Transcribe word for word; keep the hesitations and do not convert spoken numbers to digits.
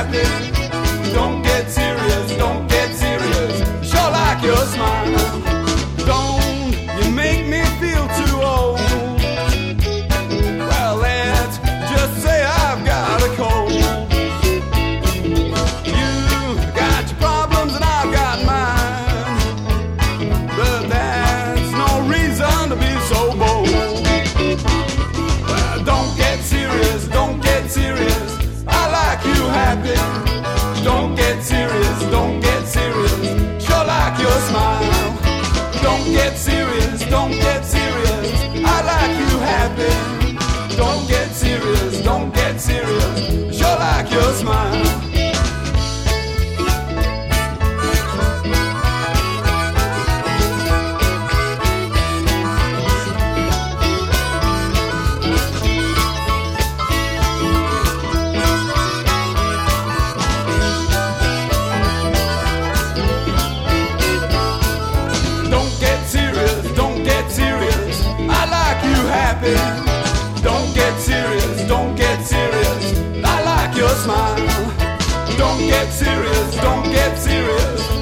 happy. Don't get serious, don't get serious. Sure like your smile. Don't you make me feel too old. Well, let's just say I've got a cold. You got your problems and I've got mine, but that's no reason to be so bold. Well, don't get serious, don't get serious. I like you happy. Don't get serious, don't get serious. Sure like your smile. Don't get serious, don't get serious. I like you happy. Don't get serious, don't get serious. Sure like your smile. Happy. Don't get serious, don't get serious. I like your smile. Don't get serious, don't get serious.